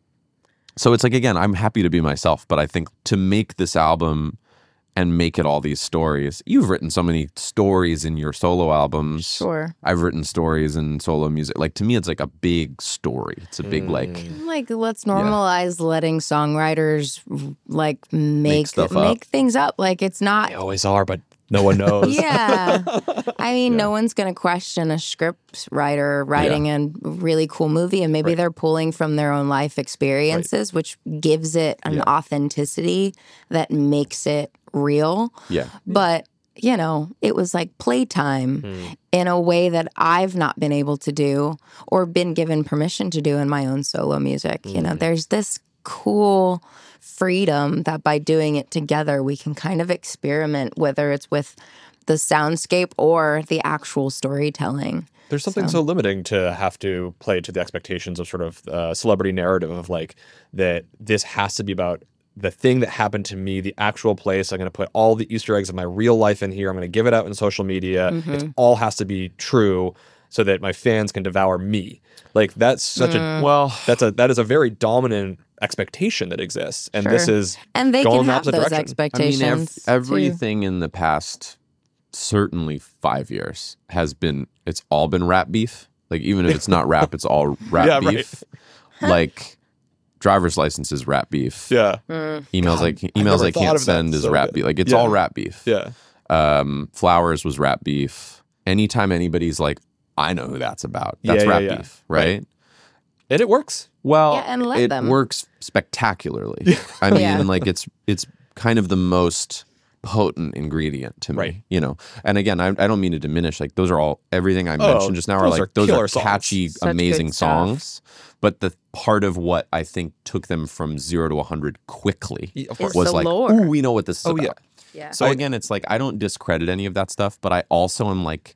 so it's like, again, I'm happy to be myself, but I think to make this album and make it all these stories. You've written so many stories in your solo albums. Sure. I've written stories in solo music. Like to me, it's like a big story. It's a big like. Like let's normalize yeah. letting songwriters like make Make stuff make up. things up. Like it's not. They always are, but no one knows. Yeah. I mean, Yeah. no one's going to question a script writer writing Yeah. a really cool movie, and maybe Right. they're pulling from their own life experiences, which gives it an Yeah. authenticity that makes it real. Yeah. But, you know, it was like playtime Mm. in a way that I've not been able to do or been given permission to do in my own solo music. You know, there's this cool freedom that by doing it together, we can kind of experiment, whether it's with the soundscape or the actual storytelling. There's something so. so limiting to have to play to the expectations of sort of uh, celebrity narrative of like that this has to be about the thing that happened to me, the actual place. I'm going to put all the Easter eggs of my real life in here. I'm going to give it out in social media. Mm-hmm. It all has to be true so that my fans can devour me. Like that's such Mm. a well, that's a that is a very dominant expectation that exists, and Sure. this is And they going can the have opposite those direction. expectations. I mean, ev- too. everything in the past, certainly five years, has been, it's all been rap beef. Like, even if it's not rap, it's all rap Yeah, beef. Like, driver's license is rap beef. Yeah, Mm. Emails God, I, I emails never I thought can't of that. send is So rap good. beef. Like, it's Yeah. all rap beef. yeah. Um, Flowers was rap beef. Anytime anybody's like, I know who that's about. That's Yeah, yeah, rap yeah. beef, right? Right. And it works. Well, Yeah, and let it them. works spectacularly. I mean, Yeah. like it's it's kind of the most potent ingredient to me, Right. you know. And again, I, I don't mean to diminish. Like those are all everything I mentioned just now are those like are those are killer songs. catchy, Such amazing good stuff. songs. But the part of what I think took them from zero to a hundred quickly Yeah, of Is course. was the like, lore. ooh, we know what this is Oh, about. yeah. Yeah. So I- again, it's like I don't discredit any of that stuff, but I also am like,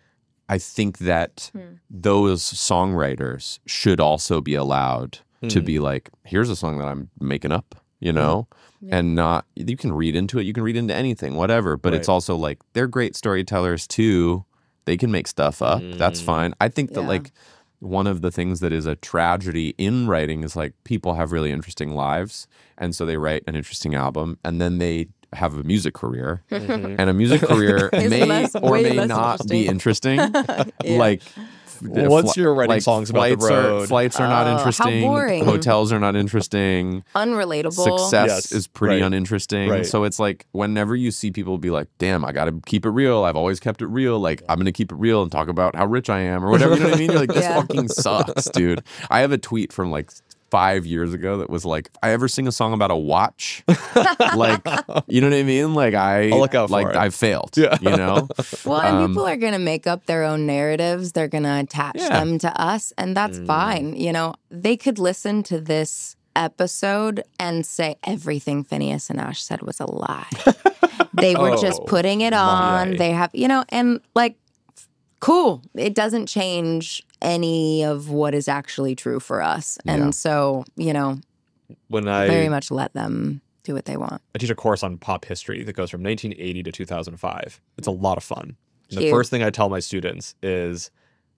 I think that Hmm. those songwriters should also be allowed to Hmm. be like, here's a song that I'm making up, you know, and not, you can read into it, you can read into anything, whatever, but it's Right. also like, they're great storytellers too. They can make stuff up. That's Mm. fine. I think that Yeah. like, one of the things that is a tragedy in writing is like people have really interesting lives, and so they write an interesting album, and then they have a music career, Mhm. and a music career Is may less- or way may less not be interesting. Yeah. Like, Well, once you're writing like songs about the flights are- road. flights are not Oh, how interesting. boring. Hotels are not interesting. Unrelatable. Success Yes, is pretty right, uninteresting. right. So it's like whenever you see people be like, damn, I got to keep it real. I've always kept it real. Like, I'm going to keep it real and talk about how rich I am or whatever. You know what I mean? You're like, this Yeah. fucking sucks, dude. I have a tweet from like five years ago that was like, if I ever sing a song about a watch, like, you know what I mean? Like, I, I'll look out for like, it. I failed, Yeah. you know? Well, and Um, people are going to make up their own narratives. They're going to attach Yeah. them to us, and that's Mm. fine. You know, they could listen to this episode and say everything Phineas and Ash said was a lie. They were just Oh, putting it on. my. They have, you know, and like, cool. It doesn't change any of what is actually true for us. Yeah. And so, you know, When I very much let them do what they want. I teach a course on pop history that goes from nineteen eighty to two thousand five. It's a lot of fun. And the Cute. first thing I tell my students is,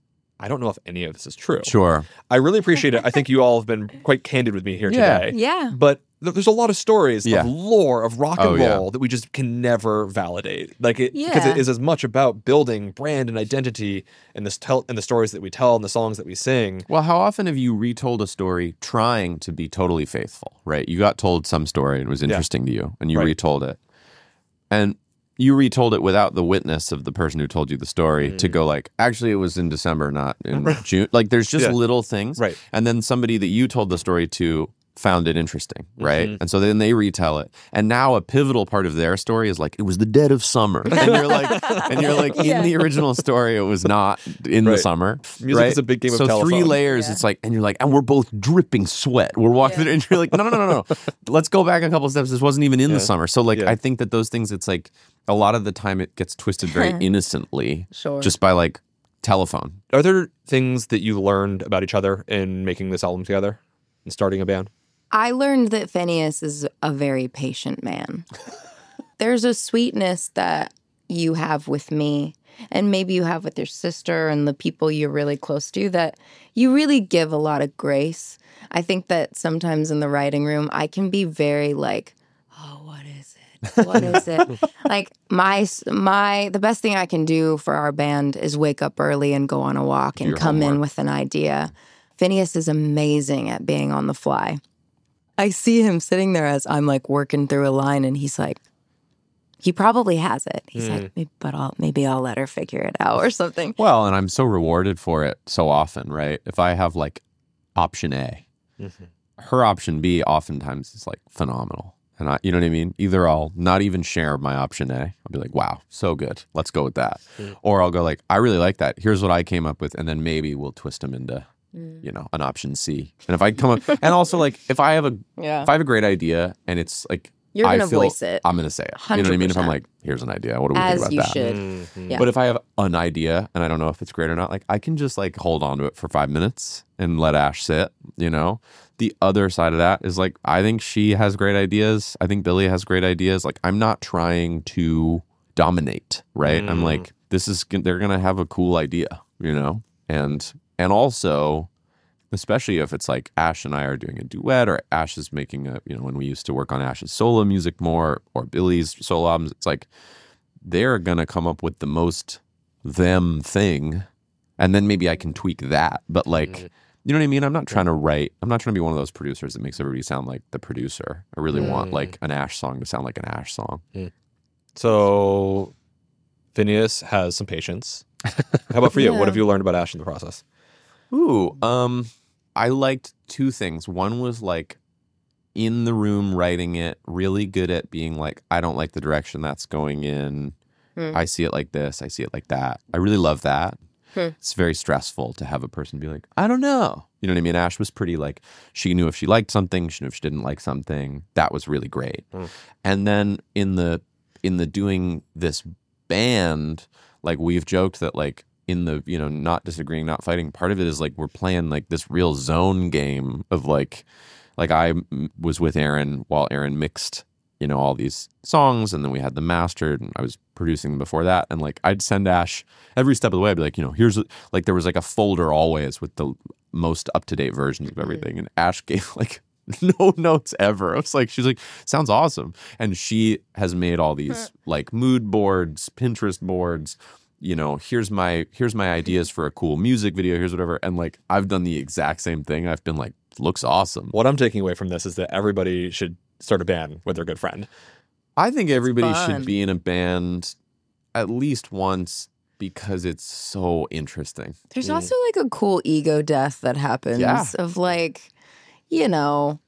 I don't know if any of this is true. Sure. I really appreciate it. I think you all have been quite candid with me here Yeah. today. Yeah. But th- there's a lot of stories Yeah. of lore, of rock and Oh, yeah. roll that we just can never validate. Like it, because Yeah. it is as much about building brand and identity and this tell and the stories that we tell and the songs that we sing. Well, how often have you retold a story trying to be totally faithful, right? You got told some story and it was interesting to you, and you Right. retold it. And you retold it without the witness of the person who told you the story to go like, actually, it was in December, not in June. Like, there's just Yeah. little things. Right. And then somebody that you told the story to found it interesting, right? Mhm. And so then they retell it. And now a pivotal part of their story is like, it was the dead of summer. And you're like, and you're like, Yeah. in the original story, it was not in the Right. summer. Music right? is a big game of so three telephone. layers, Yeah. it's like, and you're like, and we're both dripping sweat. We're walking Yeah. through, and you're like, no, no, no, no, no. Let's go back a couple steps. This wasn't even in Yeah. the summer. So like, Yeah. I think that those things, it's like a lot of the time it gets twisted very innocently, Sure. just by like telephone. Are there things that you learned about each other in making this album together and starting a band? I learned that Phineas is a very patient man. There's a sweetness that you have with me, and maybe you have with your sister and the people you're really close to, that you really give a lot of grace. I think that sometimes in the writing room, I can be very like, oh, what is it? What is it? Like my my the best thing I can do for our band is wake up early and go on a walk and your come in homework. with an idea. Phineas is amazing at being on the fly. I see him sitting there as I'm like working through a line, and he's like, he probably has it. He's like, maybe, but I'll maybe I'll let her figure it out or something. Well, and I'm so rewarded for it so often, right? If I have like option A, her option B oftentimes is like phenomenal. And I, you know what I mean? Either I'll not even share my option A. I'll be like, wow, so good. Let's go with that. Or I'll go like, I really like that. Here's what I came up with. And then maybe we'll twist them into, you know, an option C. And if I come up, and also like, if I have a, Yeah. if I have a great idea and it's like, You're I gonna feel, voice it. I'm going to say it. You know what I mean? If I'm one hundred percent. like, here's an idea. What do we As think about you that? should. Mm-hmm. Yeah. But if I have an idea and I don't know if it's great or not, like I can just like hold on to it for five minutes and let Ash sit, you know? The other side of that is like, I think she has great ideas. I think Billy has great ideas. Like, I'm not trying to dominate, right? I'm like, this is, they're going to have a cool idea, you know? And, and also, especially if it's like Ash and I are doing a duet, or Ash is making a, you know, when we used to work on Ash's solo music more, or Billy's solo albums, it's like they're going to come up with the most them thing. And then maybe I can tweak that. But like, you know what I mean? I'm not trying to write, I'm not trying to be one of those producers that makes everybody sound like the producer. I really want like an Ash song to sound like an Ash song. So Phineas has some patience. How about for you? Yeah. What have you learned about Ash in the process? Ooh, um, I liked two things. One was like in the room writing it, really good at being like, I don't like the direction that's going in. Hmm. I see it like this. I see it like that. I really love that. Hmm. It's very stressful to have a person be like, I don't know. You know what I mean? Ash was pretty like, she knew if she liked something, she knew if she didn't like something. That was really great. Hmm. And then in the in the doing this band, like we've joked that like in the, you know, not disagreeing, not fighting, part of it is like we're playing like this real zone game of like, like I m- was with Aaron while Aaron mixed you know, all these songs, and then we had them mastered, and I was producing them before that. And like, I'd send Ash every step of the way. I'd be like, you know, here's a, like there was like a folder always with the most up to date versions of everything, and Ash gave like no notes ever. I was like, she's like, sounds awesome, and she has made all these like mood boards, Pinterest boards. You know, here's my here's my ideas for a cool music video. Here's whatever, and like I've done the exact same thing. I've been like, looks awesome. What I'm taking away from this is that everybody should start a band with their good friend. I think everybody should be in a band at least once because it's so interesting. There's Mm. also like a cool ego death that happens Yeah. of like, you know,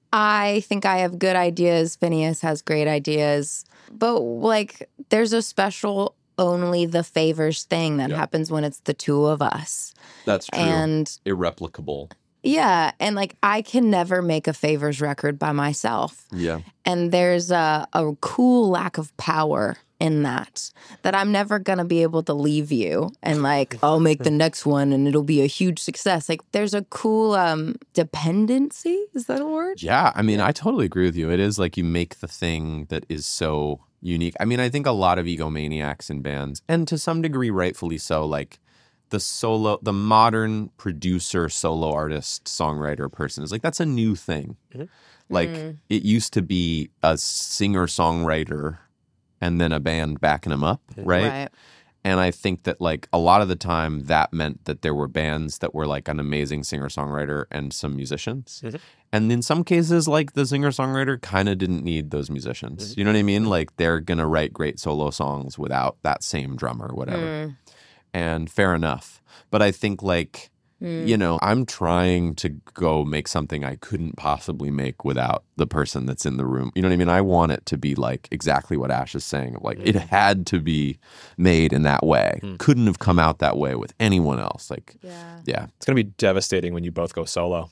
I think I have good ideas. Phineas has great ideas. But like, there's a special only the favors thing that Yeah. happens when it's the two of us. That's true. And irreplicable. yeah. And like, I can never make a favors record by myself. Yeah. And there's a, a cool lack of power in that, that I'm never going to be able to leave you and like, I'll make the next one and it'll be a huge success. Like there's a cool um, dependency. Is that a word? Yeah. I mean, I totally agree with you. It is like you make the thing that is so unique. I mean, I think a lot of egomaniacs in bands, and to some degree, rightfully so, like the solo, the modern producer, solo artist, songwriter person is like, that's a new thing. Mm-hmm. Like Mm. it used to be a singer-songwriter and then a band backing them up, right? Right. And I think that like a lot of the time that meant that there were bands that were like an amazing singer-songwriter and some musicians. Mm-hmm. And in some cases, like the singer-songwriter kind of didn't need those musicians. Mm-hmm. You know what I mean? Like they're going to write great solo songs without that same drummer, whatever. Mm. And fair enough. But I think like, Mm. you know, I'm trying to go make something I couldn't possibly make without the person that's in the room. You know what I mean? I want it to be like exactly what Ash is saying. Like it had to be made in that way. Mm. Couldn't have come out that way with anyone else. Like, Yeah. yeah. It's going to be devastating when you both go solo.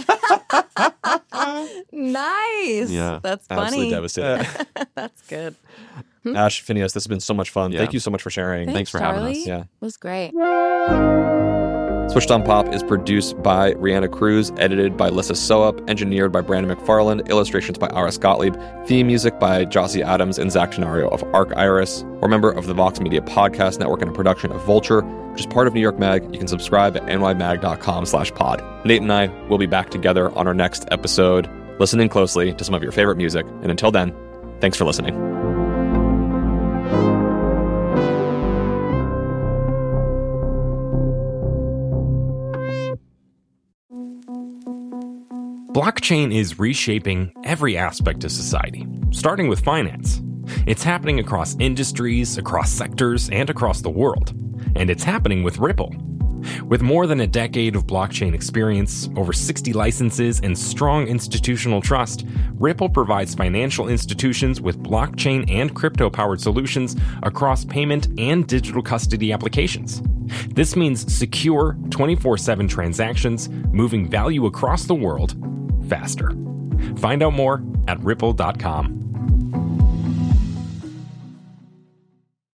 Nice. Yeah. That's Absolutely funny. devastating. That's good. Ash, Phineas, this has been so much fun. Yeah. Thank you so much for sharing. Thanks, for having Charlie. us. Yeah. It was great. Switched on Pop is produced by Rihanna Cruz, edited by Lissa Soap, engineered by Brandon McFarland, illustrations by Aris Gottlieb, theme music by Jossie Adams and Zach Tenario of Arc Iris. We're a member of the Vox Media Podcast Network and a production of Vulture, which is part of New York Mag. You can subscribe at nymag.com slash pod. Nate and I will be back together on our next episode, listening closely to some of your favorite music. And until then, thanks for listening. Blockchain is reshaping every aspect of society, starting with finance. It's happening across industries, across sectors, and across the world. And it's happening with Ripple. With more than a decade of blockchain experience, over sixty licenses, and strong institutional trust, Ripple provides financial institutions with blockchain and crypto-powered solutions across payment and digital custody applications. This means secure twenty-four seven transactions, moving value across the world faster. Find out more at ripple dot com.